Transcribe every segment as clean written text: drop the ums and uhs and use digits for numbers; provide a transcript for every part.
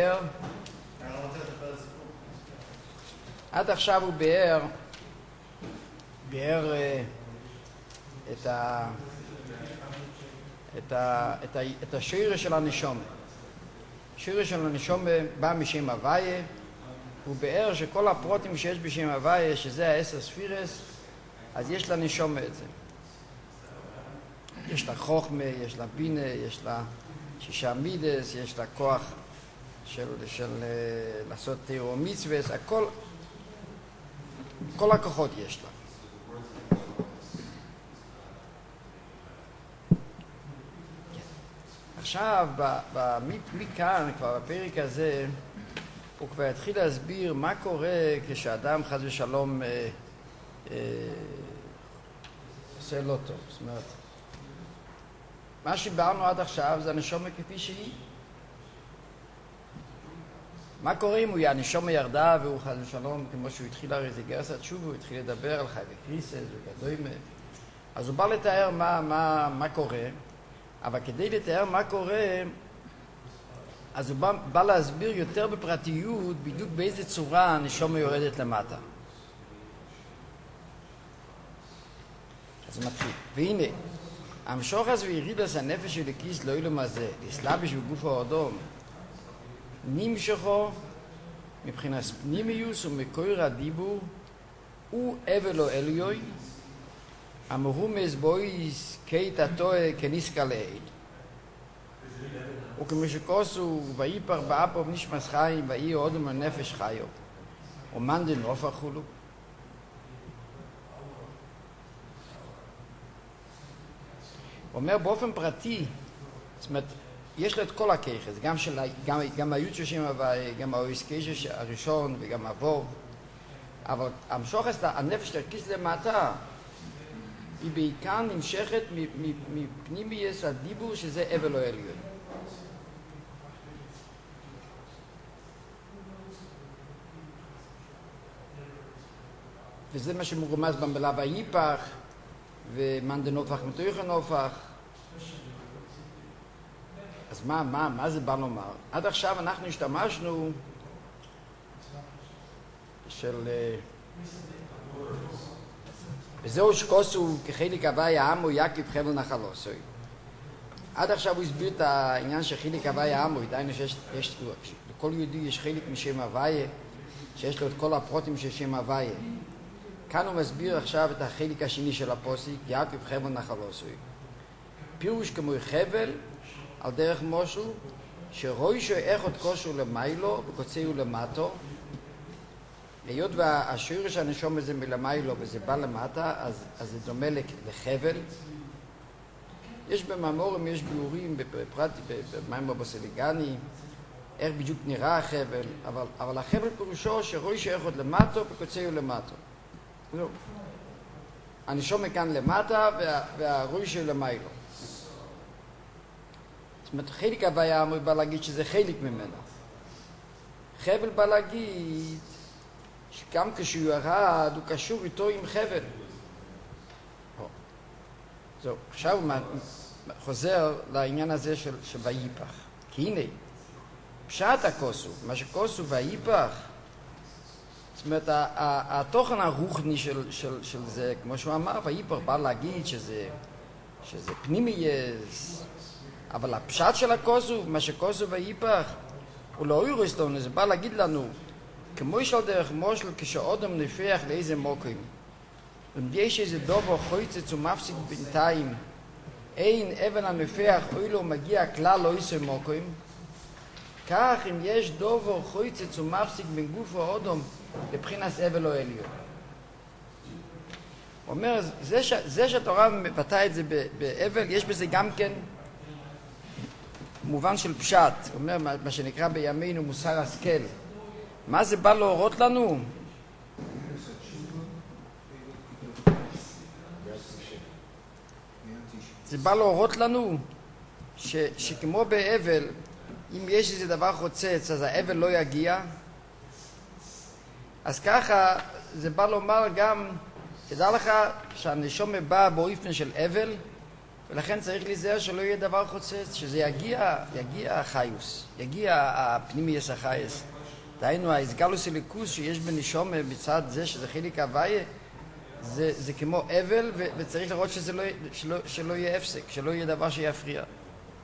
ביאר, עד עכשיו הוא ביאר את השיר של הנשום. השיר של הנשום בא משם הוויה, הוא ביאר שכל הפרוטים שיש בשם הוויה, שזה העשר ספירס, אז יש לה נשום את זה. יש לה חוכמה, יש לה בינה, יש לה שישה מידס, יש לה כוח של לעשות תיאור מצווה, הכל, כל הכוחות יש לה. עכשיו, מכאן, כבר בפרק הזה, הוא כבר התחיל להסביר מה קורה כשאדם חס ושלום עושה לא טוב. זאת אומרת, מה שדיברנו עד עכשיו זה הנשמה כפי שהיא. מה קורה אם הנשמה ירדה והוא חס ושלום, כמו שהוא התחיל הרי זה גרסת שוב, הוא התחיל לדבר על חי וקריסס וגדוימה. אז הוא בא לתאר מה קורה, אבל כדי לתאר מה קורה, אז הוא בא להסביר יותר בפרטיות בדיוק באיזה צורה הנשמה יורדת למטה. אז הוא מתחיל. והנה, המשוך אז וירידס הנפש של הכיס לא אילום הזה, לסלביש בגוף האדום, נמשכו מבחינת פנימיוס ומקויר הדיבור, הוא אבל או אליוי, המרומז בויס קייט הטועה כניסקה לעיל. וכמשקוסו ויפר באפוב נשמס חיים ואי אודם הנפש חיו, ומנדן אופר חולו. הוא אומר באופן פרטי, זאת אומרת, יש לו את כל הכיחס, גם היוצא שם הווי, גם האויסקייש הראשון וגם הווב, אבל המשוכס, הנפש תרקיס למטה, היא בעיקר נמשכת מפנימייס הדיבור שזה אבל או עליון. וזה מה שמרומז במילה ויפח, ומנדן הופך מתויכן הופך. אז מה זה בא לומר? עד עכשיו אנחנו השתמשנו של וזהו שכוסו כחילק הווי העמו יקליב חבל נחלוסוי. עד עכשיו הוא הסביר את העניין של חילק הווי העמו, דיינו שיש לכל יהודי יש חילק משם הווי, שיש לו את כל הפרוטים של שם הווי. כאן הוא מסביר עכשיו את החילק השני של הפוסיק, יקליב חבל נחלוסוי. פירוש כמו חבל על דרך מושל, שרואי שאיכות כושו למיילו וקוצאו למטו, היות והשורש הנשום הזה מלמיילו וזה בא למטה, אז זה דומה לחבל. יש במאמורים, יש ביאורים, בפרט במים בבוסליגני, איך בדיוק נראה החבל, אבל החבל פירושו שרואי שאיכות למטו וקוצאו למטו. הנשום מכאן למטה והרואי של למיילו. זאת אומרת, חלק הוויה הוא בא להגיד שזה חלק ממנו. חבל בא להגיד שגם כשהוא ירד, הוא קשור איתו עם חבל. זהו, עכשיו הוא חוזר לעניין הזה של ויפח. כי הנה, פשט הכוסו, מה שכוסו ויפח, זאת אומרת, התוכן הרוחני של זה, כמו שהוא אמר, ויפח בא להגיד שזה פנימייס, אבל הפשט של הכוסו, מה שכוסו ויפח, הוא לא אירוסטון, זה בא להגיד לנו, כמו יש על דרך מושל כשאודם נפח לאיזה מוקים. אם יש איזה דובר חויצץ ומפסיק בינתיים, אין אבן הנפח אוי לו מגיע כלל לא איזה מוקים, כך אם יש דובר חויצץ ומפסיק בין גוף האודם לבחינת אבל או עליון. הוא אומר, זה שהתורה מבטא את זה באבל, יש בזה גם כן מובן של פשט. הוא אומר, מה שנקרא בימינו מוסר השכל. מה זה בא להורות לנו? זה בא להורות לנו שכמו באבל, אם יש איזה דבר חוצץ, אז האבל לא יגיע. אז ככה זה בא לומר גם, תדע לך שהנשום בא באופן של אבל, ולכן צריך להיזהר שלא יהיה דבר חוצץ, שזה יגיע החיוס, יגיע הפנימיוס החייס. דהיינו, ההסגלוס אלוקוס שיש בנשומה בצד זה, שזה חיליק הוויה, זה כמו אבל, וצריך לראות שלא יהיה הפסק, שלא יהיה דבר שיפריע. אבל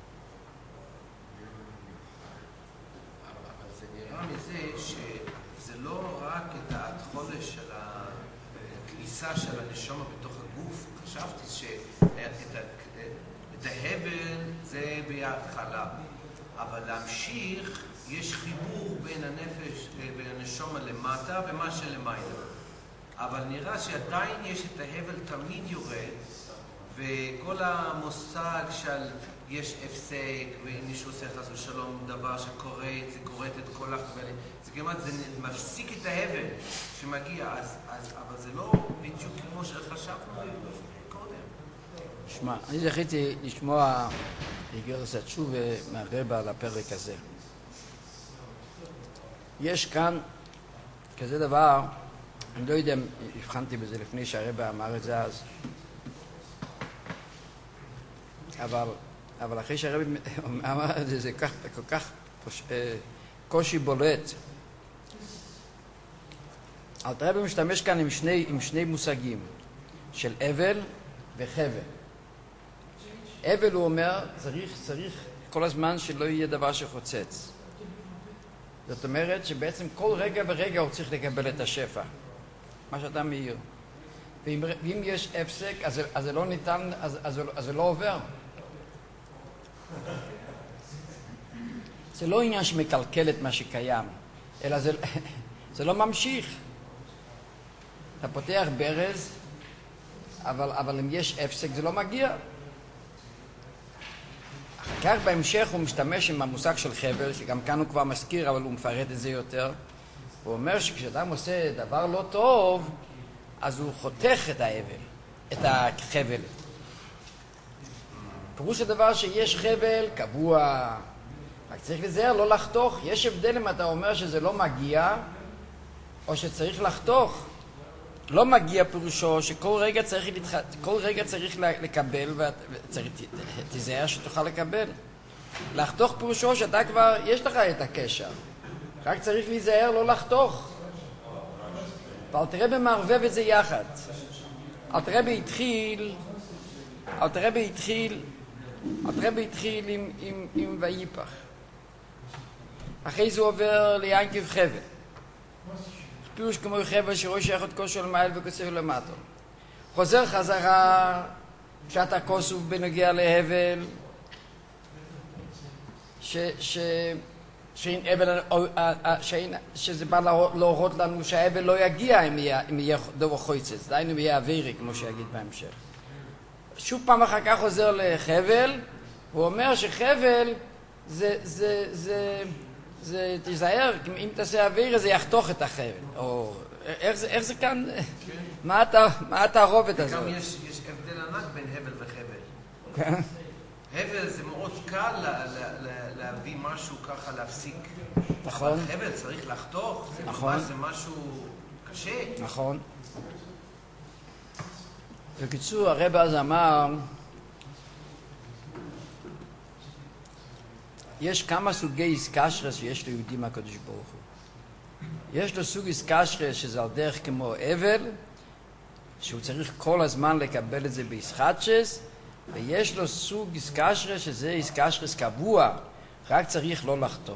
זה נראה מזה שזה לא רק את ההתחלה של הכניסה של הנשומה בתוך הגוף. חשבתי את ההבל זה בהתחלה, אבל להמשיך יש חיבור בין הנפש, בין הנשומה למטה ומה שלמעלה. אבל נראה שעדיין יש את ההבל תמיד יורד, וכל המושג של יש הפסק, ומישהו עושה חס ושלום דבר שקורט, זה קורט את כל החבלים, זה כמעט, זה מפסיק את ההבל שמגיע, אבל זה לא בדיוק כמו שחשבנו קודם. שמע, אני זכיתי לשמוע איגרס התשובה מהרבא על הפרק הזה. יש כאן כזה דבר, אני לא יודע אם הבחנתי בזה לפני שהרבא אמר את זה אז, אבל אחרי שהרבא אמר את זה, זה כל כך קושי בולט. הרבא משתמש כאן עם שני מושגים, של אבל וחבל. אבל הוא אומר, צריך כל הזמן שלא יהיה דבר שחוצץ. זאת אומרת שבעצם כל רגע ורגע הוא צריך לקבל את השפע, מה שאתה מאיר. ואם יש הפסק, אז זה לא ניתן, אז זה לא עובר. זה לא עניין שמקלקל את מה שקיים, אלא זה לא ממשיך. אתה פותח ברז, אבל אם יש הפסק זה לא מגיע. אחר כך בהמשך הוא משתמש עם המושג של חבל, שגם כאן הוא כבר מזכיר, אבל הוא מפרט את זה יותר. הוא אומר שכשאדם עושה דבר לא טוב, אז הוא חותך את החבל. פירוש הדבר שיש חבל קבוע, רק צריך לזהר לא לחתוך. יש הבדל אם אתה אומר שזה לא מגיע, או שצריך לחתוך. לא מגיע פירושו שכל רגע צריך לקבל, ותזהר שתוכל לקבל. לחתוך פירושו שאתה כבר, יש לך את הקשר. רק צריך להיזהר לא לחתוך. אבל תראה במערבב את זה יחד. אל תראה בהתחיל עם ויפח. אחרי זה עובר ליינקב חבל. פירוש כמו חבל שראש שייך את כוסו למעל וכוסו למטו. חוזר חזרה שאתה כוסו בנוגע להבל, שזה בא להורות לנו שההבל לא יגיע אם יהיה דור חויצץ, דהיינו אם יהיה אווירי, כמו שיגיד בהמשך. שוב פעם אחר כך חוזר לחבל, הוא אומר שחבל זה תיזהר, אם תעשה אווירי זה יחתוך את החבל. או איך זה כאן? מה התערובת הזאת? גם יש הבדל ענק בין הבל וחבל. הבל זה מאוד קל להביא משהו ככה להפסיק. נכון. אבל חבל צריך לחתוך, זה משהו קשה. נכון. בקיצור, הרב אז אמר, יש כמה סוגי איסקשרס שיש ליהודי מהקדוש ברוך הוא. יש לו סוג איסקשרס שזה על דרך כמו אבל, שהוא צריך כל הזמן לקבל את זה באיסחטשס, ויש לו סוג איסקשרס שזה איסקשרס קבוע, רק צריך לא לחתוך.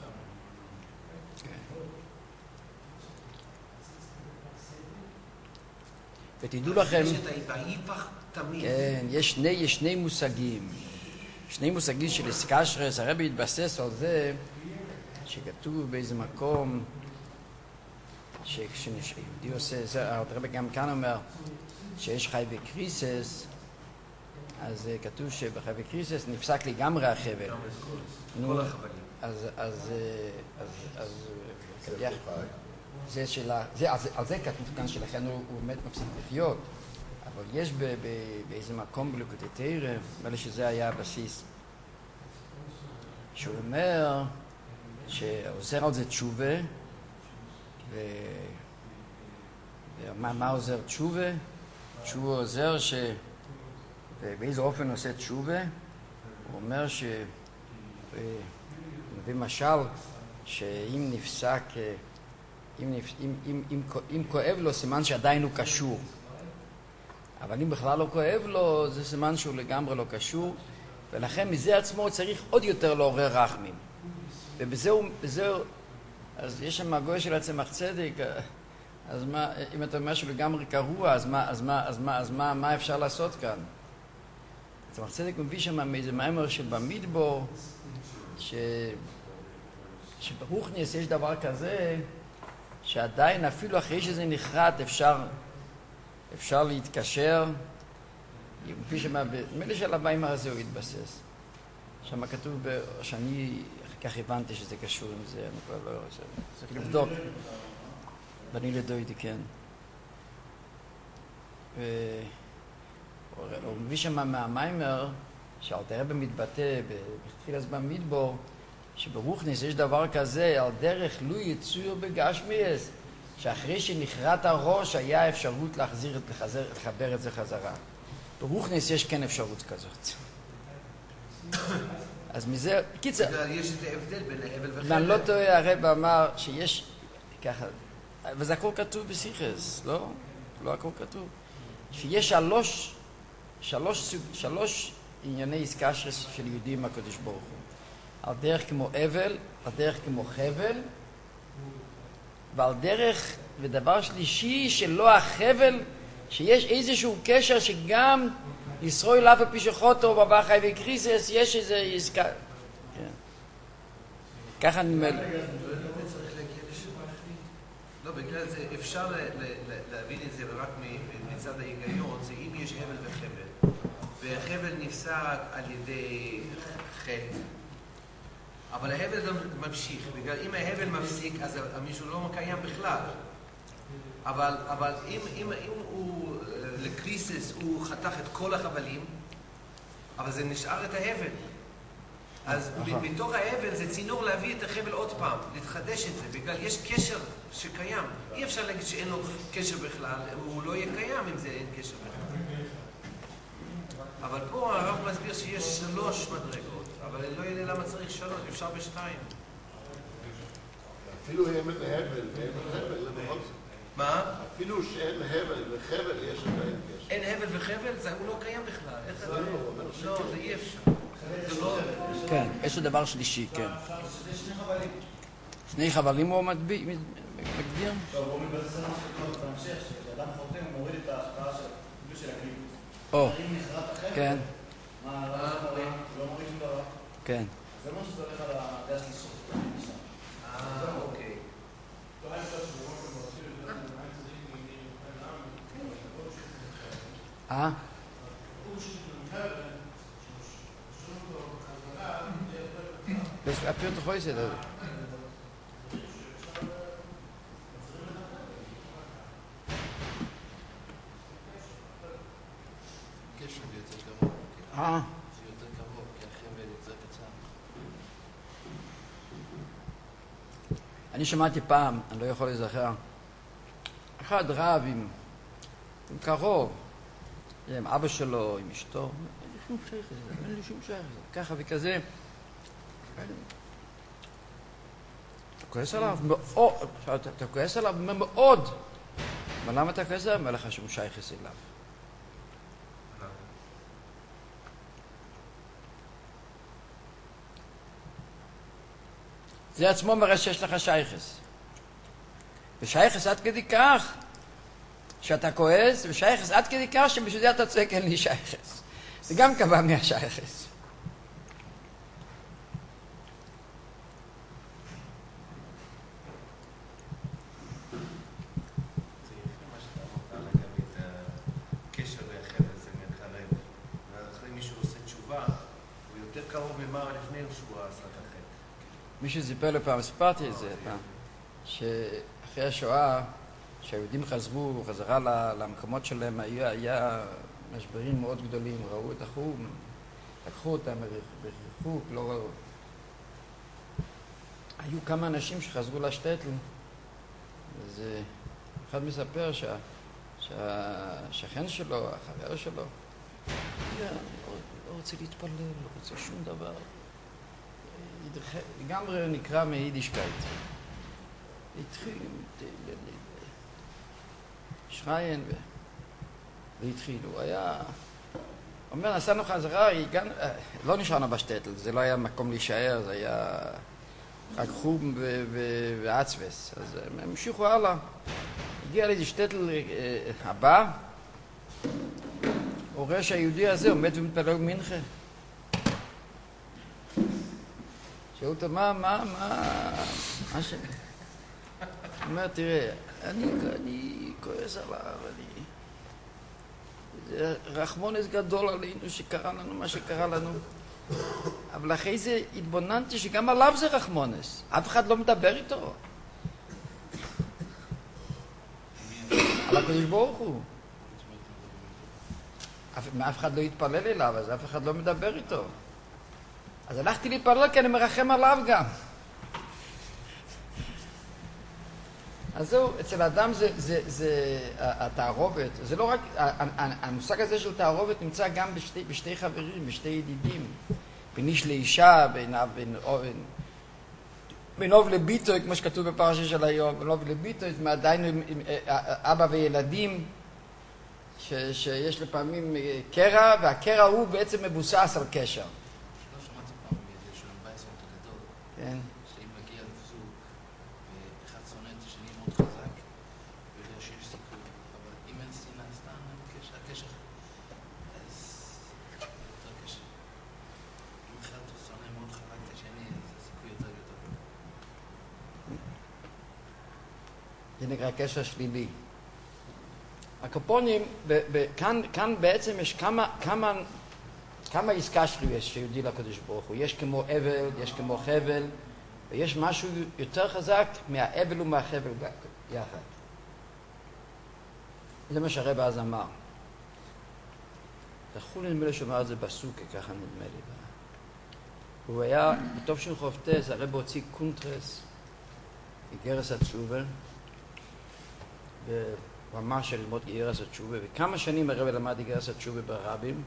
ותדעו לכם, כן, יש שני מושגים. שני מושגים של איסקשרס, הרבי התבסס על זה שכתוב באיזה מקום שכשיהודי עושה, הרבי גם כאן אומר שיש חי וקריסס, אז כתוב שבחי וקריסס נפסק לגמרי החבל. כל החבלים. אז על זה כתוב כאן שלכן הוא באמת מפסיק לחיות. אבל יש באיזה מקום בליקוטי תורה, נראה לי שזה היה הבסיס, שהוא אומר שעוזר על זה תשובה, ומה עוזר תשובה? תשובה עוזר ובאיזה אופן עושה תשובה. הוא אומר הוא מביא משל שאם נפסק, אם כואב לו, סימן שעדיין הוא קשור. אבל אם בכלל לא כואב לו, זה סימן שהוא לגמרי לא קשור, ולכן מזה עצמו צריך עוד יותר לעורר רחמים. ובזהו, אז יש שם הגוי של הצמח צדק, אז מה, אם אתה אומר שהוא לגמרי קרוע, אז מה אפשר לעשות כאן? הצמח צדק מביא שם מאיזה מאמר של במדבור, שברוכניס יש דבר כזה, שעדיין אפילו אחרי שזה נחרט אפשר להתקשר, כפי שמאלה של המאמר הזה הוא התבסס. שם כתוב, שאני אחר כך הבנתי שזה קשור עם זה, אני כבר לא רוצה, צריך לבדוק. בני לדוידי, כן. הוא מביא שם מהמיימר, שאלתר רבי מתבטא בתחילת במדבור, שברוכניס יש דבר כזה, על דרך לו יצור בגשמיאס, שאחרי שנחרט הראש היה אפשרות לחבר את זה חזרה. ברוכניס יש כן אפשרות כזאת. אז מזה, קיצר. יש את ההבדל בין ההבל וחבל. ואני לא טועה, הרב אמר שיש ככה, וזה הכל כתוב בסיכס, לא? לא הכל כתוב. שיש שלוש ענייני עסקה של יהודים עם הקדוש ברוך הוא. על דרך כמו אבל, על דרך כמו חבל, ועל דרך, ודבר שלישי, שלא החבל, שיש איזשהו קשר שגם ישרוי לאף הפישחותו בבחי וקריסס, יש איזו עסקה. כן. ככה אני אומר. לא, בגלל זה אפשר להבין את זה רק מצד ההיגיון, זה אם יש הבל וחבל, והחבל נפסק על ידי חטא, אבל ההבל ממשיך, בגלל אם ההבל מפסיק, אז מישהו לא מקיים בכלל. אבל אם הוא לקריסס, הוא חתך את כל החבלים, אבל זה נשאר את ההבל. אז מתוך ההבל זה צינור להביא את החבל עוד פעם, להתחדש את זה, בגלל יש קשר שקיים. אי אפשר להגיד שאין לו קשר בכלל, הוא לא יהיה קיים אם זה אין קשר בכלל. אבל פה הרב מסביר שיש 3 מדרגות, אבל אני לא יודע למה צריך 3, אפשר ב2. אפילו הם הבל והם חבל, למרות זה. מה? אפילו שאין הבל וחבל יש עדיין קשר. אין הבל וחבל? הוא לא קיים בכלל. לא, זה אי אפשר. כן, יש לו דבר שלישי, כן. שני חבלים הוא מגדיר? טוב, הוא מתבסס על מה בהמשך, כשאדם חותם הוא מוריד את ההשפעה של הקליפות. או, אם נחרט אחרת, כן. מה, לא מוריד שום דבר? כן. זה אומר שזה הולך על הדעה שלישית. אוקיי. Das appiert doch heute. קשר יותר קרוב. זה יותר קרוב, כי החבל יותר קצר. אני שמעתי פעם, אני לא יכול להיזכר, אחד רב עם קרוב, עם אבא שלו, עם אשתו, אין לי שום שייך, ככה וכזה. אתה כועס עליו מאוד, אתה כועס עליו מאוד. אבל למה אתה כועס עליו? אומר לך שום שייך אליו. זה עצמו מראה שיש לך שייכס. ושייכס עד כדי כך שאתה כועס, ושייכס עד כדי כך שבשביל זה אתה צועק אין לי שייכס. זה גם קבע מהשייכס. מישהו סיפר לי פעם, סיפרתי את זה פעם, שאחרי השואה, שהיהודים חזרו חזרה למקומות שלהם, היה משברים מאוד גדולים, ראו את החום, לקחו אותם בריחוק, לא ראו. היו כמה אנשים שחזרו לשטטל, אז אחד מספר שהשכן שלו, החבר שלו, לא רוצה להתפלל, לא רוצה שום דבר. לגמרי נקרא מיידישקייט. התחיל שריין והתחילו. הוא היה... אומר, נסענו חזרה, לא נשארנו בשטטל, זה לא היה מקום להישאר, זה היה רק חום ועצבס. אז הם המשיכו הלאה. הגיע לאיזה שטטל הבא, הוא רואה שהיהודי הזה עומד ומתפלל מנחה. שאלו אותו, מה ש... הוא אומר, תראה, אני כועס עליו, זה רחמונס גדול עלינו שקרה לנו מה שקרה לנו. אבל אחרי זה התבוננתי שגם עליו זה רחמונס. אף אחד לא מדבר איתו. על הקדוש ברוך הוא. אף אחד לא יתפלל אליו, אז אף אחד לא מדבר איתו. אז הלכתי להתפלל כי אני מרחם עליו גם. אז זהו, אצל האדם זה התערובת, זה לא רק, המושג הזה של תערובת נמצא גם בשתי חברים, בשתי ידידים, בין איש לאישה, בין אוב לביתו, כמו שכתוב בפרשה של היום, בין אוב לביתו, עדיין עם אבא וילדים, שיש לפעמים קרע, והקרע הוא בעצם מבוסס על קשר. לא שמעתי פעם של הבייס הגדול, כן. שאם מגיע לבזוג, ואחד שונא את השני מאוד חזק, ויודע שיש סיכוי, אבל אם אין שנאה סתם, הקשר, אז יותר קשה. אם אחד שונא מאוד חזק את השני, אז הסיכוי יותר גדול. זה נקרא קשר שלילי. הקופונים, כאן בעצם יש כמה עסקה יש שיהודי לקדוש ברוך הוא. יש כמו אבל, יש כמו חבל, ויש משהו יותר חזק מהאבל ומהחבל יחד. זה מה שהרב אז אמר. זכור לי נדמה לי שאומר את זה בסוכה, ככה נדמה לי. הוא היה, בטוב של חופטס, הרב הוציא קונטרס, איגרס התשובה, הוא אמר שללמוד איגרס התשובה, וכמה שנים הרב למד איגרס התשובה ברבים.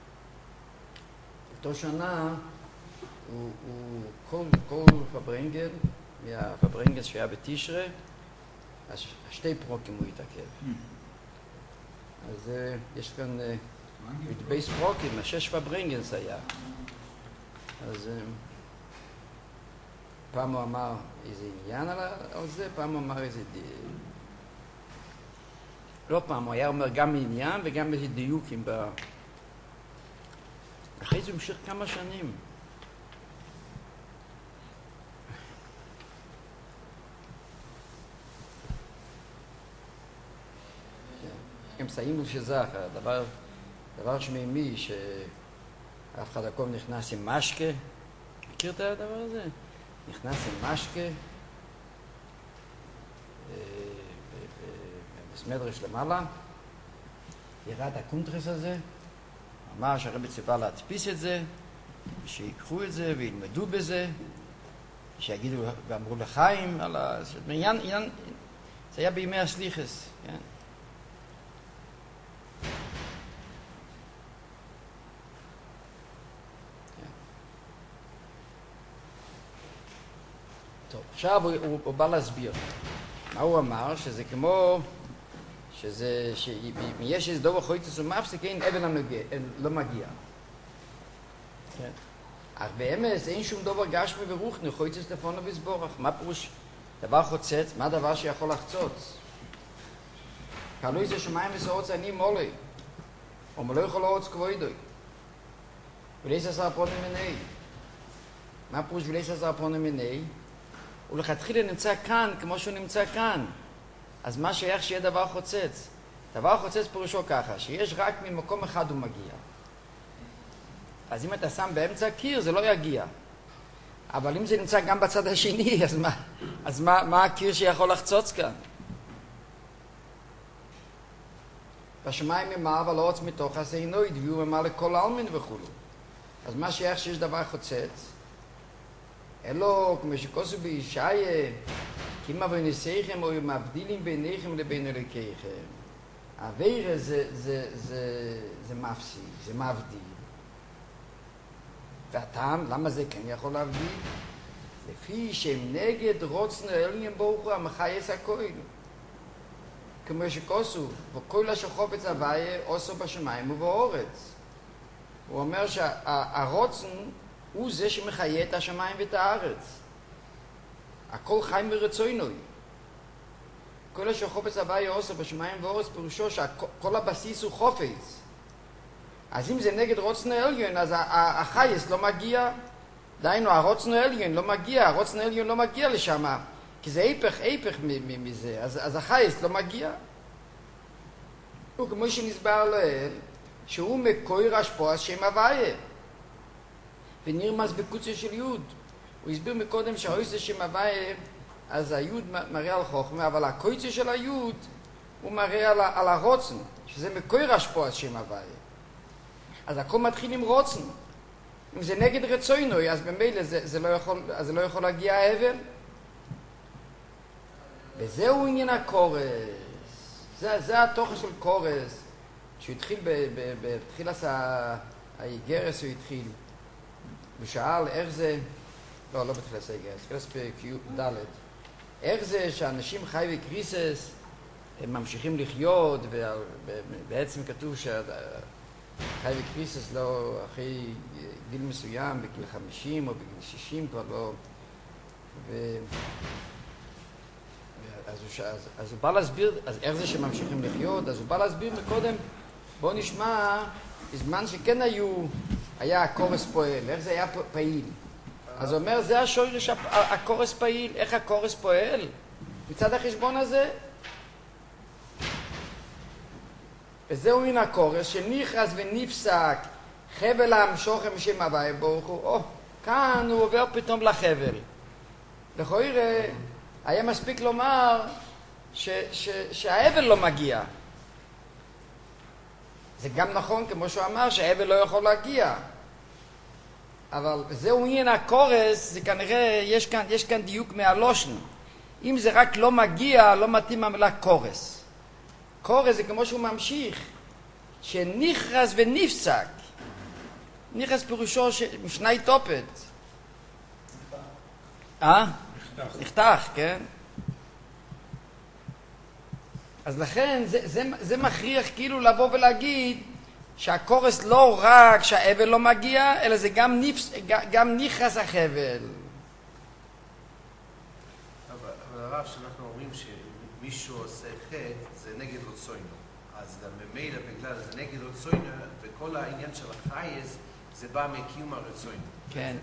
באותו שנה הוא כל פברנגל, מהפברנגל שהיה בתשרה, אז שתי פרוקים הוא התעכב. אז יש כאן בייס פרוקים, 6 פברנגלס היה. אז פעם הוא אמר איזה עניין על זה, פעם הוא אמר איזה לא פעם, הוא היה אומר גם עניין וגם איזה דיוקים אחרי זה הוא המשיך כמה שנים. הם סיימו שזך, דבר שמימי שאף אחד הקום נכנס עם משקה. מכיר את הדבר הזה? נכנס עם משקה בסמדרש למעלה, ירד הקונטרס הזה, אמר שהרבי ציווה להדפיס את זה, שיקחו את זה וילמדו בזה, שיגידו ואמרו לחיים על העניין, זה היה בימי הסליחס, כן? טוב, עכשיו הוא בא להסביר. מה הוא אמר? שזה כמו, שאם יש איזה דובר חויצוס ומפסיק, אין אבן לא מגיע. כן. אך באמס אין שום דובר גשמי ורוחני, חויצוס לפונו בסבורך. מה פירוש דבר חוצץ? מה דבר שיכול לחצוץ? קלוי זה שמיים וסעוץ אני מולי. או מלא יכול להרוץ כבוידוי. ולייס עשר פונים מיני. מה פירוש ולייס עשר פונים מיני? הוא לכתחילה נמצא כאן כמו שהוא נמצא כאן. אז מה שייך שיהיה דבר חוצץ? דבר חוצץ פירושו ככה, שיש רק ממקום אחד הוא מגיע. אז אם אתה שם באמצע הקיר זה לא יגיע. אבל אם זה נמצא גם בצד השני, אז מה הקיר שיכול לחצוץ כאן? בשמיים ממער אבל לא רוצה מתוך הסעינוי, דביעו ממער לכל אלמין וכו'. אז מה שייך שיש דבר חוצץ? אלו, כמו שכוסו בישעיה, כימה וניסיכם או מבדילים ביניכם לבין אלוקיכם. העבירה זה מפסיק, זה מבדיל. והטעם, למה זה כן יכול להבדיל? לפי שהם נגד רוצנו אלוהים ברוך הוא המחייס הכל. כמו שכוסו, וכל אשר חופץ הוויה עושו בשמיים ובאורץ. הוא אומר שהרוצן הוא זה שמחיה את השמיים ואת הארץ. הכל חי מרצוינוי. כל אשר חופץ הוויה עושו בשמיים ובאורץ פירושו שכל הבסיס הוא חופץ. אז אם זה נגד רוצנו אלוהים, אז החייס לא מגיע. דיינו, הרוצנו אלוהים לא מגיע, הרוצנו אלוהים לא מגיע לשם. כי זה היפך מזה, אז החייס לא מגיע. הוא כמו שנסבר לאל, שהוא מקויר השפוע שם הוויה. ונרמז בקוצר של יוד. הוא הסביר מקודם שהאויסה שם הוויה, אז היוד מראה על חוכמה, אבל הקוצר של היוד הוא מראה על הרוצן, שזה מקויר השפוע שם הוויה. אז הכל מתחיל עם רוצן. אם זה נגד רצוינוי, אז במילא זה לא יכול להגיע ההבל. וזהו עניין הקורס. זה התוכן של קורס, שהוא התחיל בתחילת האיגרס הוא התחיל. ושאל איך זה, לא בתחילת האיגרס, בתחילת פרק ד', איך זה שאנשים חי וקריסס, הם ממשיכים לחיות, ובעצם כתוב חי וקריסס לא אחרי גיל מסוים, בגיל 50 או בגיל 60 כבר לא. אז הוא בא להסביר, אז איך זה שממשיכים לחיות? אז הוא בא להסביר מקודם, בואו נשמע, בזמן שכן היה הקורס פועל, איך זה היה פעיל. אז הוא אומר, זה השורש הקורס פעיל, איך הקורס פועל? מצד החשבון הזה. וזהו מן הקורס שנכנס ונפסק חבל המשוכם משם הוויה ברוך הוא. כאן הוא עובר פתאום לחבל. לכאורה היה מספיק לומר שההבל לא מגיע. זה גם נכון כמו שהוא אמר שההבל לא יכול להגיע. אבל זהו עניין הקורס, זה כנראה יש כאן דיוק מהלושן. אם זה רק לא מגיע, לא מתאים המילה קורס. קורס זה כמו שהוא ממשיך, שנכרס ונפסק. נכרס פירושו משני טופת. נחתך, כן? אז לכן זה מכריח כאילו לבוא ולהגיד שהקורס לא רק שהאבל לא מגיע, אלא זה גם נכרס החבל. אבל הרב, שאנחנו אומרים שמישהו עושה חטא, זה נגד רצונו. אז גם במילא בגלל זה נגד רצונו, וכל העניין של החייס, זה בא מקיום הרצונו. כן.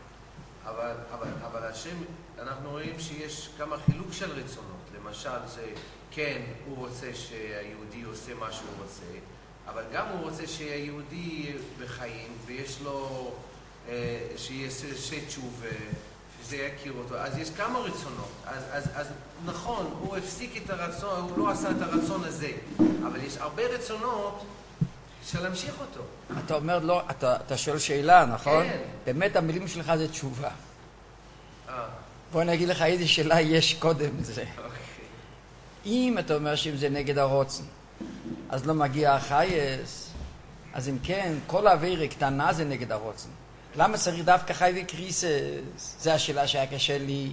אבל השם, אנחנו רואים שיש כמה חילוק של רצונות. למשל, זה כן, הוא רוצה שהיהודי עושה מה שהוא רוצה, אבל גם הוא רוצה שהיהודי בחיים, ויש לו, שיעשה תשובה, שזה יכיר אותו. אז יש כמה רצונות. אז נכון, הוא הפסיק את הרצון, הוא לא עשה את הרצון הזה, אבל יש הרבה רצונות של להמשיך אותו. אתה אומר לא, אתה שואל שאלה, נכון? כן. באמת המילים שלך זה תשובה. בוא נגיד לך איזה שאלה יש קודם זה. אם אתה אומר שאם זה נגד הרוצן, אז לא מגיע החייס, אז אם כן, כל העבירה קטנה זה נגד הרוצן. למה צריך דווקא חי וקריסס? זה השאלה שהיה קשה לי.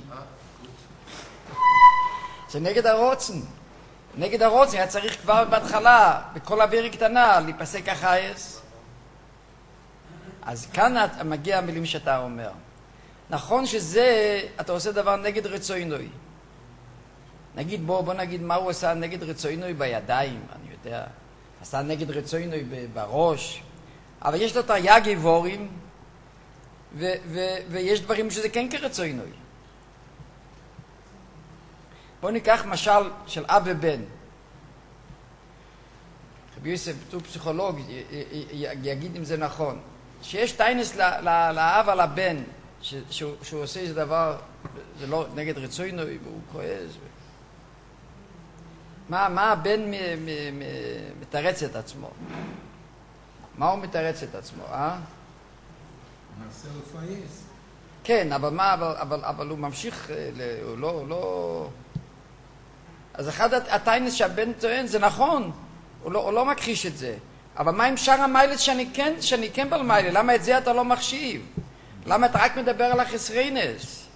זה נגד הרוצן. נגד הרוצן היה צריך כבר בהתחלה, בכל העבירה קטנה, להיפסק החייס. אז כאן מגיע המילים שאתה אומר. נכון שזה, אתה עושה דבר נגד רצוינוי. נגיד, בוא נגיד מה הוא עשה נגד רצוינוי בידיים, אני יודע. עשה נגד רצוינוי בראש. אבל יש לו את היגי וורים, ויש דברים שזה כן כרצוינוי. בוא ניקח משל של אב ובן. רבי יוסף, הוא פסיכולוג, יגיד אם זה נכון. שיש טיינס לאב על הבן, שהוא עושה איזה דבר, זה לא נגד רצוינוי, והוא כועס. מה הבן מתרץ את עצמו? מה הוא מתרץ את עצמו, מעשה לפייס. כן, אבל הוא ממשיך, הוא לא... אז אחד הטיינס שהבן טוען, זה נכון, הוא לא מכחיש את זה. אבל מה עם שאר המיילס שאני כן בעל מיילה? למה את זה אתה לא מחשיב? למה אתה רק מדבר על החסרינס?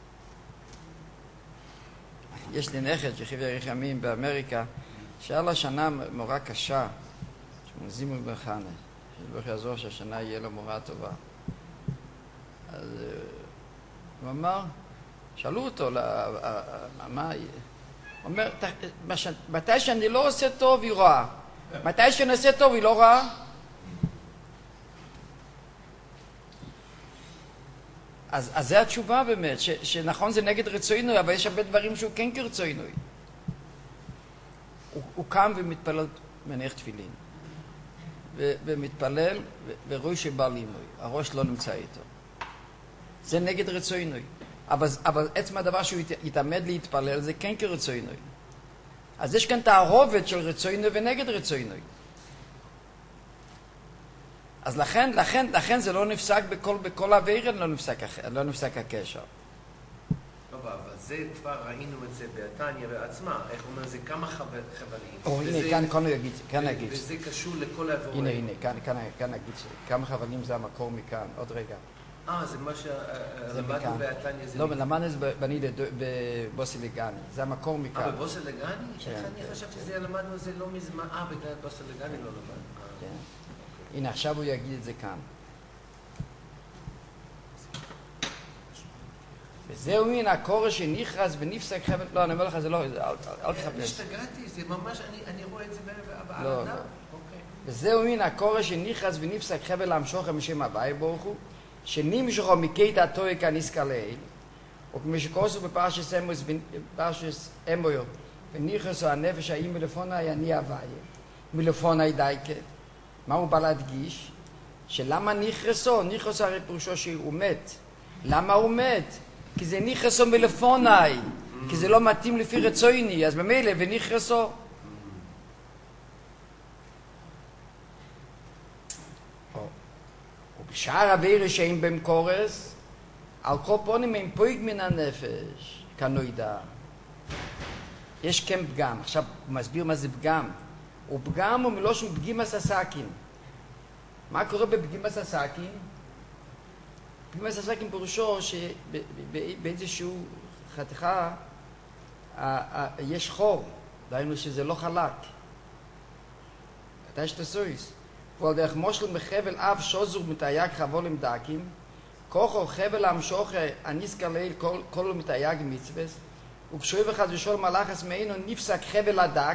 יש לי נכד שחיו יאריך ימים באמריקה, שהיה לה שנה מורה קשה, שמוזימו בחנה, שבוח יעזור שהשנה יהיה לו מורה טובה. אז הוא אמר, שאלו אותו, מה יהיה? הוא אומר, מתי שאני לא עושה טוב היא רעה, מתי שאני עושה טוב היא לא רעה. אז זה התשובה באמת, שנכון זה נגד רצוינוי, אבל יש הרבה דברים שהוא כן כרצוינוי. הוא קם ומתפלל, מניח תפילין, ומתפלל, ורואה שבא לימוי, הראש לא נמצא איתו. זה נגד רצוינוי. אבל עצם הדבר שהוא יתעמד להתפלל, זה כן כרצוינוי. אז יש כאן תערובת של רצוינוי ונגד רצוינוי. אז לכן זה לא נפסק בכל העבירה, לא נפסק הקשר. טוב, אבל זה כבר ראינו את זה בתניא בעצמה, איך אומר, זה כמה חבלים. הנה, כאן נגיד. וזה קשור לכל העבירים. הנה, כאן נגיד, כמה חבלים זה המקור מכאן, עוד רגע. זה מה שלמדנו בתניא. לא, למדנו את זה בבוסי לגני, זה המקור מכאן. בבוסי לגני? אני חשבתי שזה למדנו את זה לא מזמן, בגלל בוסי לגני לא למדנו. הנה, עכשיו הוא יגיד את זה כאן. וזהו מן הקורש שנכרס ונפסק חבל... לא, אני אומר לך, זה לא, אל תחפש. השתגעתי, זה ממש, אני רואה את זה בעל לא, אדם. וזהו מן הקורש שנכרס ונפסק חבל להמשוכו משם הוואי ברוך הוא, שנמשכו מקית התויק הנסקה לעיל, וכמו שקורסו בפרשס אמויו, ונכרסו הנפש האם מלפונה יני הוואי, מלפונה דייקה. מה הוא בא להדגיש? שלמה נכרסו? נכרסו הרי פירושו שהוא מת. למה הוא מת? כי זה נכרסו מלפוני, כי זה לא מתאים לפי רצויני, אז במילא ונכרסו. ובשאר עבירה שאין בהם קורס, על כל פונים הם פויג מן הנפש, כנוידע. יש כן פגם. עכשיו הוא מסביר מה זה פגם. ופגם הוא מלושן פגימס הסכין. מה קורה בפגימס הסכין? פגימס הסכין פירושו שבאיזשהו חתיכה יש חור, דהיינו שזה לא חלק. אתה יש תסויס. ועל דרך מושל מחבל אב שוזור מתייג חבולים דקים, כוחו חבל המשוך הניסקה ליל כל מתייג מצווס, וכשוי וחד ושול מלאכס מעינו נפסק חבל הדק.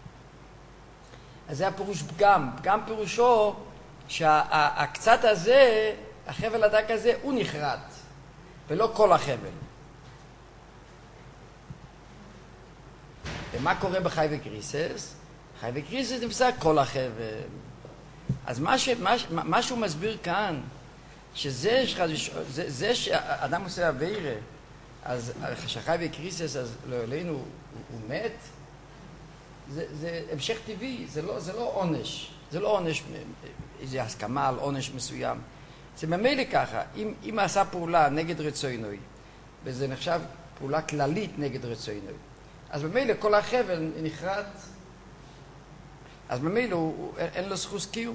אז זה הפירוש פגם. פגם פירושו שהקצת הזה, החבל הדק הזה, הוא נחרט, ולא כל החבל. ומה קורה בחי וקריסס? חי וקריסס נפסק כל החבל. אז מה שהוא מסביר כאן, שזה שאדם עושה עבירה, אז כשחי וקריסס, אז לא אלינו, הוא מת, זה המשך טבעי, זה לא עונש. זה לא עונש, איזו הסכמה על עונש מסוים. זה ממילא ככה, אם עשה פעולה נגד רצוינוי, וזה נחשב פעולה כללית נגד רצוינוי, אז ממילא כל החבל נחרט, אז ממילא אין לו זכות קיום.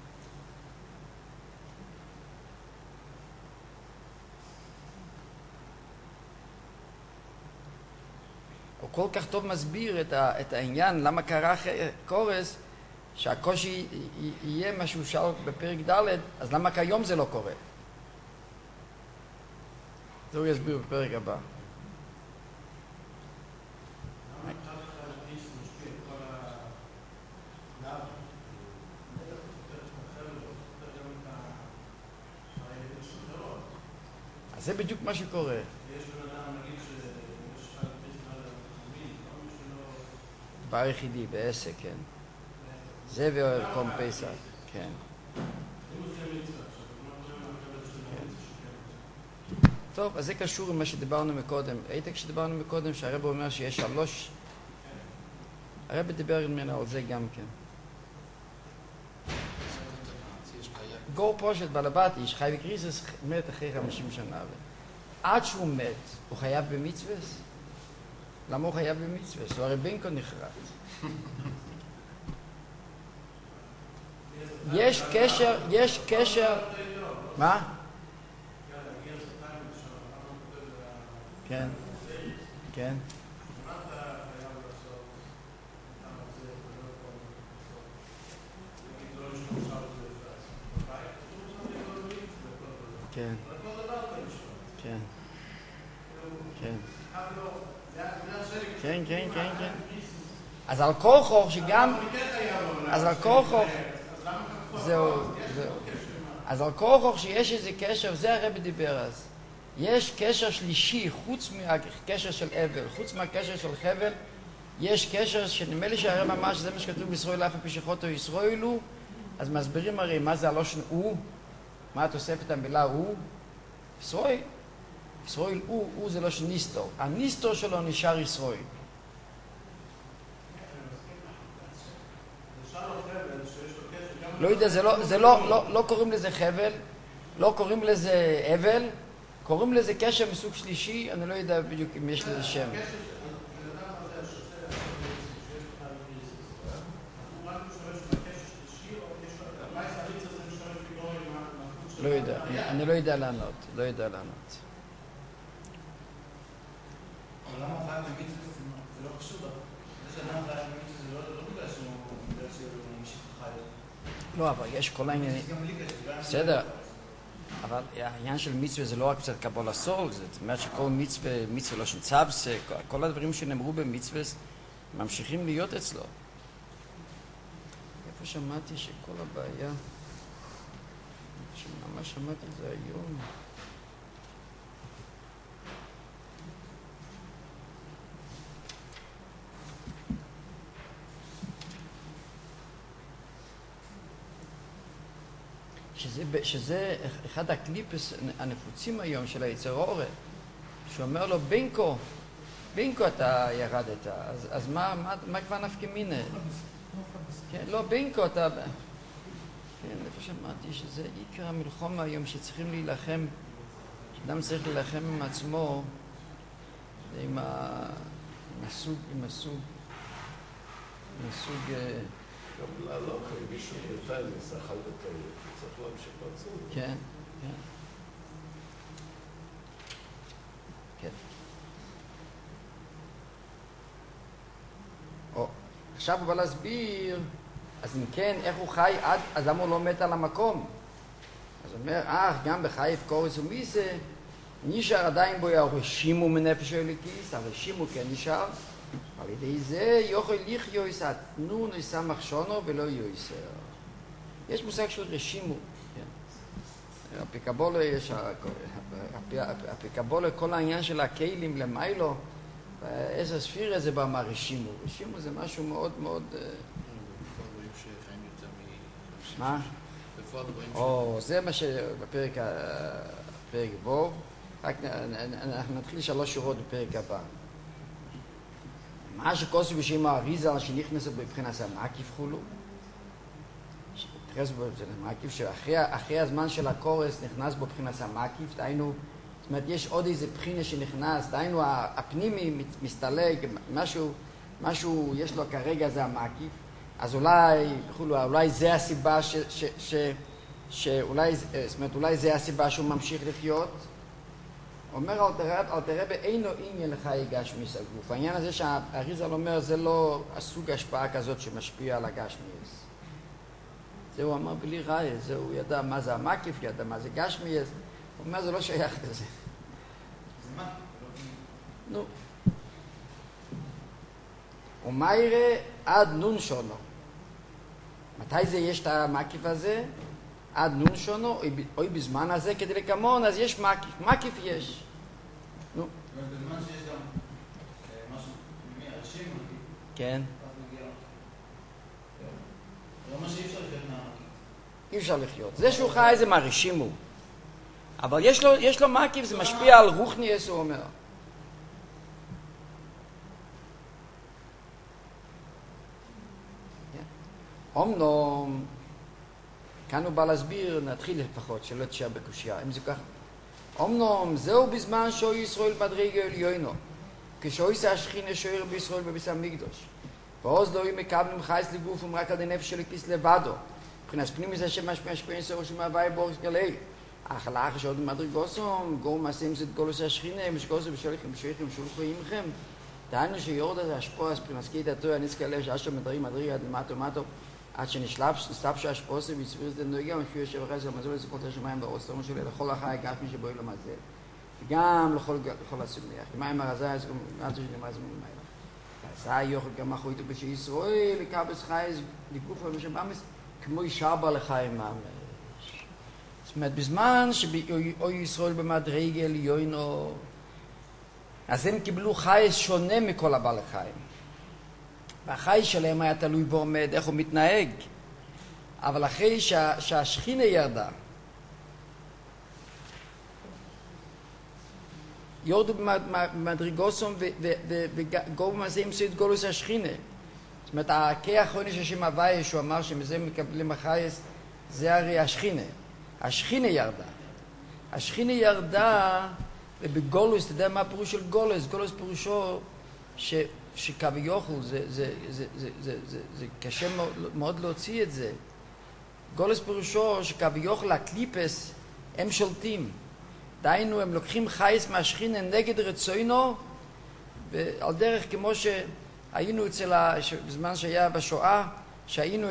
הוא כל כך טוב מסביר את העניין, למה קרה קורס, שהקושי יהיה מה שהוא שאל בפרק ד', אז למה כיום זה לא קורה? זה הוא יסביר בפרק הבא. אז זה בדיוק מה שקורה. דבר יחידי, בעסק, כן. זה וערכום פסח, כן. טוב, אז זה קשור עם מה שדיברנו מקודם. היית כשדיברנו מקודם שהרב אומר שיש 3... הרב דיבר ממנו על זה גם כן. גור פושט בלבת איש, חי וקריסס מת אחרי 50 שנה. עד שהוא מת, הוא חייב במצווס? למה הוא חייב במצווס? הוא הרי בינקו נחרט. יש קשר, מה? כן, כן. כן, כן, כן, כן, כן, כן, כן. אז על כוחו שגם, אז על כוחו, זהו. אז על כוחו שיש איזה קשר, זה הרב דיבר אז. יש קשר שלישי, חוץ מהקשר של אבל, חוץ מהקשר של חבל, יש קשר שנדמה לי שהרב אמר שזה מה שכתוב בישראל אף פשחותו ישרואלו, אז מסבירים הרי מה זה הלושן הוא, מה התוספת המילה הוא, ישראל הוא זה לושן ניסטור, הניסטור שלו נשאר ישראל. לא יודע, זה לא קוראים לזה חבל, לא קוראים לזה אבל, קוראים לזה קשר מסוג שלישי, אני לא יודע בדיוק אם יש לזה שם. לא יודע, אני לא יודע לענות, אבל למה הוא חייב במצווה? זה לא קשור. זה שאדם חייב במצווה זה לא בגלל שהוא ממשיך חי. לא, אבל יש כל העניינים. בסדר. אבל העניין של מצווה זה לא רק קצת קבלה סול, זאת אומרת שכל מצווה לא שנצבס, כל הדברים שנאמרו במצווה ממשיכים להיות אצלו. איפה שמעתי שכל הבעיה, שממש שמעתי את זה היום. שזה אחד הקליפס הנפוצים היום של היצר אורה, שאומר לו בינקו אתה ירדת, אז מה כבר נפקא מינה? כן, לא בינקו אתה... כן, איפה שמעתי שזה עיקר המלחמה היום שצריכים להילחם, שאדם צריך להילחם עם עצמו, עם הסוג... גם לעלות, אם מישהו בינתיים נסחל בטעות, צריך להמשיך לעצור. כן, כן. כן. עכשיו הוא בא להסביר, אז אם כן, איך הוא חי עד, אז למה הוא לא מת על המקום? אז הוא אומר, גם בחייב קורס ומיסה, נשאר עדיין בו הרשימו מנפש האלוקיס, הרשימו כן נשאר, על ידי זה יוכל לחיות התנו נשא מחשונו ולא יויסר. יש מושג של רשימו. הפיקבולה יש, הפיקבולה כל העניין של הכלים למיילו, איזה ספירה זה בא מהרשימו. רשימו זה משהו מאוד מאוד... מה? זה מה שבפרק בו, רק אנחנו נתחיל 3 שורות בפרק הבא. מה שכוסו בשם האריזה שנכנסת בבחינת המקיף חולו, שתכנס בו זה המקיף שאחרי הזמן של הקורס נכנס בו בבחינת המקיף, דהיינו, זאת אומרת יש עוד איזה בחינה שנכנס, דהיינו הפנימי מסתלק, משהו יש לו כרגע זה המקיף, אז אולי זה הסיבה אולי זה הסיבה שהוא ממשיך לחיות. אומר אלתר רבי אינו עניין לחיי גשמיס הגוף. העניין הזה שהאריזל אומר זה לא הסוג השפעה כזאת שמשפיע על הגשמיס. זה הוא אמר בלי ראי, זה הוא ידע מה זה המקיף, ידע מה זה גשמיס. הוא אומר זה לא שייך לזה. זה מה? נו. ומה יראה עד נון שונו? מתי זה יש את המקיף הזה? עד נון שונו, או בזמן הזה כדי לקמון, אז יש מקיף יש. נו. בזמן שיש גם משהו פנימי, הרשים מקיף. כן. אז מגיע. זה אומר שאי אפשר לחיות מהמקיף. אי אפשר לחיות. זה שהוא חי זה מהרשים הוא. אבל יש לו מקיף, זה משפיע על רוחניאס, הוא אומר. אומנום, כאן הוא בא להסביר, נתחיל לפחות, שלא תשאר בקושייה, אם זה ככה. אומנום, זהו בזמן שאוי ישראל בדרגה עליונו, כשאוי זה השכינה שוער בישראל בביס המקדוש. ועוז לא יהיו מקבלים חייס לגוף רק על הנפש של הכיס לבדו, מבחינת פנימיס השם משפיע סור שמהווי בורס גלי. אך לאחר שעוד מדרגוסום, גור מעשים זאת גולוס השכינה, משגוסו בשולחים שולחו עמכם. דהיינו שיורד הזה השפוע, אז פרנסקי דתו, הניס כאלה שאשו מדריג עד למטו, עד שנסלב שהשפוסה ויסביר את הנויגה, מפי יושב אחרי זה למזול לזכות השמיים ברוסתום שלי, לכל החי גף מי שבואי לו מזל. וגם לכל הסמליח. מים הרזה, אז גם עד שנמרז ממיילה. ועשה יוכל גם אחו איתו בשישראל, לקבס חייז, לגוף המשבאמס, כמו ישר בה לחיים ממש. זאת אומרת, בזמן שאוי ישראל במדרגה עליונו, אז הם קיבלו חייס שונה מכל הבעל החיים. והחייס שלהם היה תלוי ועומד, איך הוא מתנהג. אבל אחרי שהשכינה ירדה, יורדו במדרגוסום וגובו מזה ימצאו את גולוס השכינה. זאת אומרת, הכי האחרוני שהשם הוויה, שהוא אמר שמזה מקבלים החייס, זה הרי השכינה. השכינה ירדה. השכינה ירדה, ובגולוס, אתה יודע מה הפירוש של גולוס? גולוס פירושו שכביכול, זה קשה מאוד להוציא את זה. גולוס פירושו שכביכול הקליפס הם שולטים. דהיינו, הם לוקחים חייס מהשכינה נגד רצונו, ועל דרך כמו שהיינו בזמן שהיה בשואה, שהיינו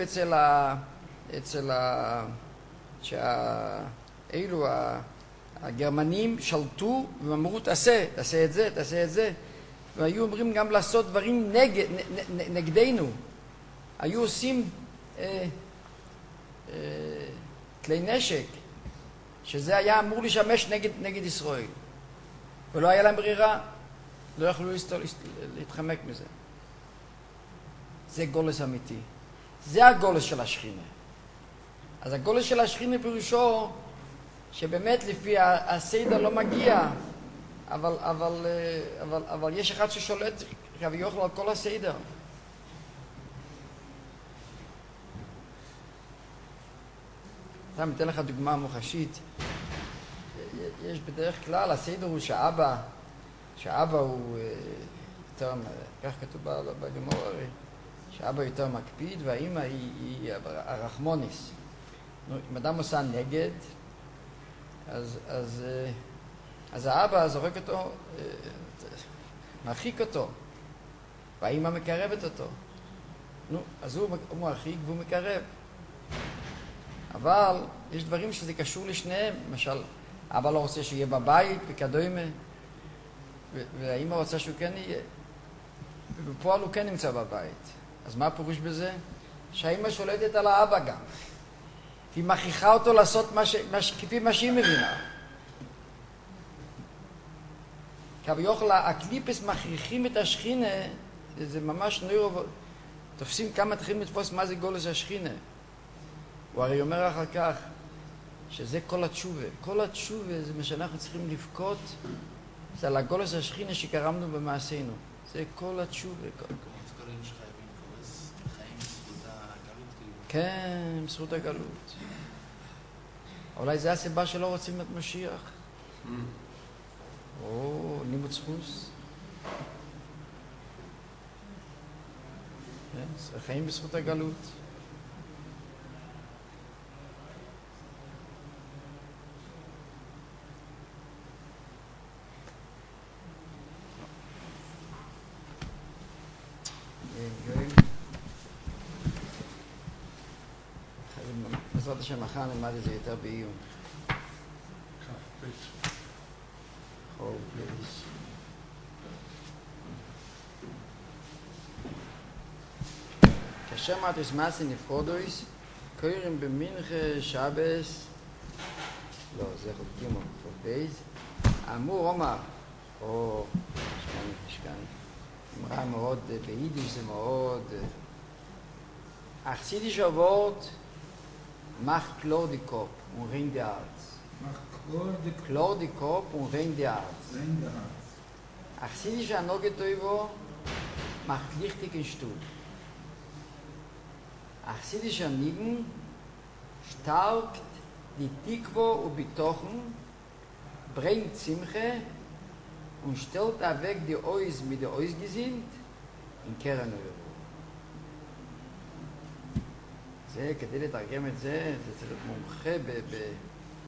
שאלו הגרמנים שלטו ואמרו תעשה את זה, והיו אומרים גם לעשות דברים נגדנו. היו עושים כלי נשק, שזה היה אמור לשמש נגד ישראל. ולא היה להם ברירה, לא יכלו להתחמק מזה. זה גולס אמיתי. זה הגולס של השכינה. אז הגולס של השכינה פירושו שבאמת לפי הסדר לא מגיע, אבל יש אחד ששולט כביכול על כל הסדר. אני אתן לך דוגמה מוחשית. יש בדרך כלל, הסדר הוא שאבא הוא יותר, כך כתוב בגמרא, שאבא יותר מקפיד והאמא היא הרחמוניס. אם אדם עושה נגד, אז האבא זורק אותו, מרחיק אותו, והאמא מקרבת אותו. אז הוא מרחיק והוא מקרב. אבל יש דברים שזה קשור לשניהם. למשל, אבא לא רוצה שיהיה בבית וכדומה, והאמא רוצה שהוא כן יהיה. ובפועל הוא כן נמצא בבית. אז מה הפירוש בזה? שהאמא שולטת על האבא גם. היא מכריחה אותו לעשות כפי מה שהיא מבינה. כביכול הקליפס מכריחים את השכינה, זה ממש תופסים כמה תחילים לתפוס מה זה גולס השכינה. הוא הרי אומר אחר כך שזה כל התשובה. כל התשובה זה מה שאנחנו צריכים לבכות, זה על הגולס השכינה שקרמנו במעשינו. זה כל התשובה. דברים שחייבים קורס, חיים בזכות הגלות. כן, בזכות הגלות. אולי זה הסיבה שלא רוצים את משיח. או, נימוץ חוס. חיים בזכות הגלות. בעזרת השם מחר נלמד את זה יותר בעיון. כאשר מרתוס מסי נפרודויס, קוראים במנחה שבס, לא, זה חולקים או בייז, אמור אומר, או שכאן, אמרה מאוד, ביידיש זה מאוד, אכסידיש עבוד, macht klar die Kopf und rein die Herz. Macht klar die Kopf und rein die Herz. Ach, sie ist ja noch getoivo, macht lichtig in Stuhl. Ach, sie ist ja nigen, starkt die Tikvo und Bitochen, bringt Zimche und stellt weg die Ois mit der Ois gesinnt in Keren Euro. זה, כדי לתרגם את זה, זה צריך להיות מומחה